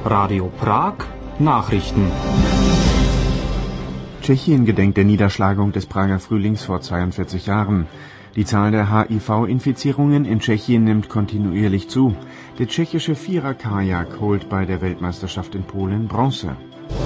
Radio Prag Nachrichten. Tschechien gedenkt der Niederschlagung des Prager Frühlings vor 42 Jahren. Die Zahl der HIV-Infizierungen in Tschechien nimmt kontinuierlich zu. Der tschechische Vierer-Kajak holt bei der Weltmeisterschaft in Polen Bronze.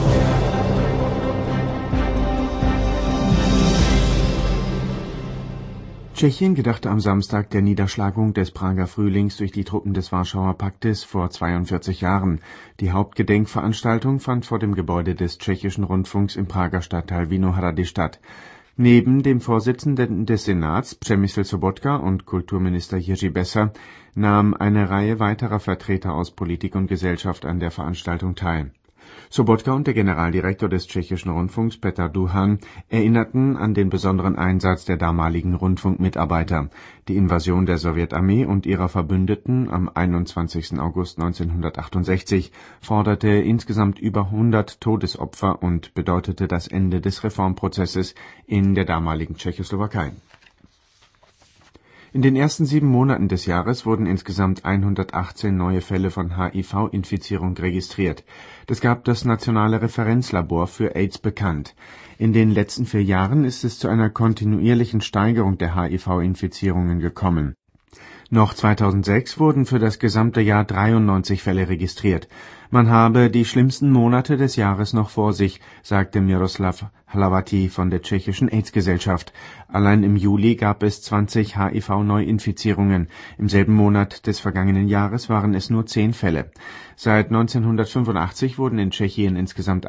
Tschechien gedachte am Samstag der Niederschlagung des Prager Frühlings durch die Truppen des Warschauer Paktes vor 42 Jahren. Die Hauptgedenkveranstaltung fand vor dem Gebäude des tschechischen Rundfunks im Prager Stadtteil Vinohrady statt. Neben dem Vorsitzenden des Senats, Přemysl Sobotka, und Kulturminister Jiří Besser nahm eine Reihe weiterer Vertreter aus Politik und Gesellschaft an der Veranstaltung teil. Sobotka und der Generaldirektor des tschechischen Rundfunks, Petr Duhan, erinnerten an den besonderen Einsatz der damaligen Rundfunkmitarbeiter. Die Invasion der Sowjetarmee und ihrer Verbündeten am 21. August 1968 forderte insgesamt über 100 Todesopfer und bedeutete das Ende des Reformprozesses in der damaligen Tschechoslowakei. In den ersten 7 Monaten des Jahres wurden insgesamt 118 neue Fälle von HIV-Infizierung registriert. Das gab das Nationale Referenzlabor für AIDS bekannt. In den letzten 4 Jahren ist es zu einer kontinuierlichen Steigerung der HIV-Infizierungen gekommen. Noch 2006 wurden für das gesamte Jahr 93 Fälle registriert. Man habe die schlimmsten Monate des Jahres noch vor sich, sagte Miroslav Hlavatý von der tschechischen AIDS-Gesellschaft. Allein im Juli gab es 20 HIV-Neuinfizierungen. Im selben Monat des vergangenen Jahres waren es nur 10 Fälle. Seit 1985 wurden in Tschechien insgesamt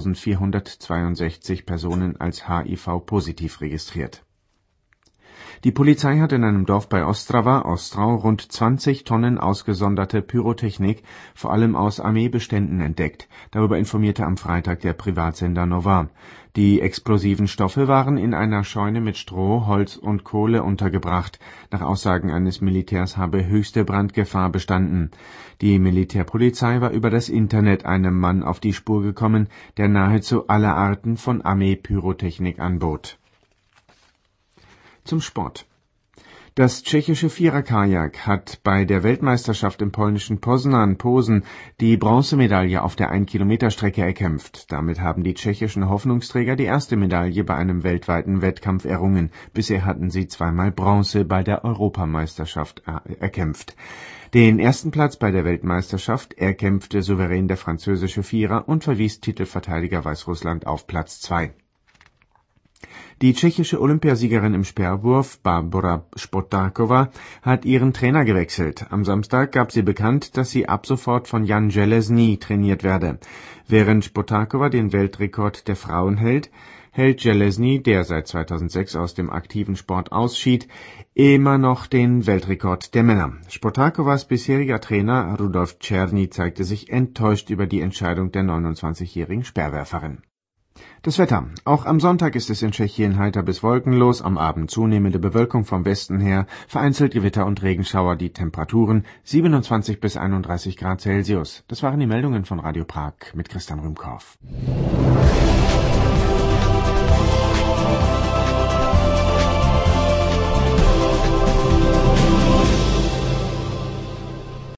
1462 Personen als HIV-positiv registriert. Die Polizei hat in einem Dorf bei Ostrava, Ostrau, rund 20 Tonnen ausgesonderte Pyrotechnik, vor allem aus Armeebeständen, entdeckt. Darüber informierte am Freitag der Privatsender Nova. Die explosiven Stoffe waren in einer Scheune mit Stroh, Holz und Kohle untergebracht. Nach Aussagen eines Militärs habe höchste Brandgefahr bestanden. Die Militärpolizei war über das Internet einem Mann auf die Spur gekommen, der nahezu alle Arten von Armeepyrotechnik anbot. Zum Sport. Das tschechische Vierer-Kajak hat bei der Weltmeisterschaft im polnischen Posen die Bronzemedaille auf der 1-Kilometer-Strecke erkämpft. Damit haben die tschechischen Hoffnungsträger die erste Medaille bei einem weltweiten Wettkampf errungen. Bisher hatten sie zweimal Bronze bei der Europameisterschaft erkämpft. Den ersten Platz bei der Weltmeisterschaft erkämpfte souverän der französische Vierer und verwies Titelverteidiger Weißrussland auf Platz 2. Die tschechische Olympiasiegerin im Speerwurf, Barbora Spotáková, hat ihren Trainer gewechselt. Am Samstag gab sie bekannt, dass sie ab sofort von Jan Železný trainiert werde. Während Spotáková den Weltrekord der Frauen hält Železný, der seit 2006 aus dem aktiven Sport ausschied, immer noch den Weltrekord der Männer. Spotákovas bisheriger Trainer Rudolf Černý zeigte sich enttäuscht über die Entscheidung der 29-jährigen Speerwerferin. Das Wetter. Auch am Sonntag ist es in Tschechien heiter bis wolkenlos, am Abend zunehmende Bewölkung vom Westen her, vereinzelt Gewitter und Regenschauer, die Temperaturen 27 bis 31 Grad Celsius. Das waren die Meldungen von Radio Prag mit Christian Rümkow.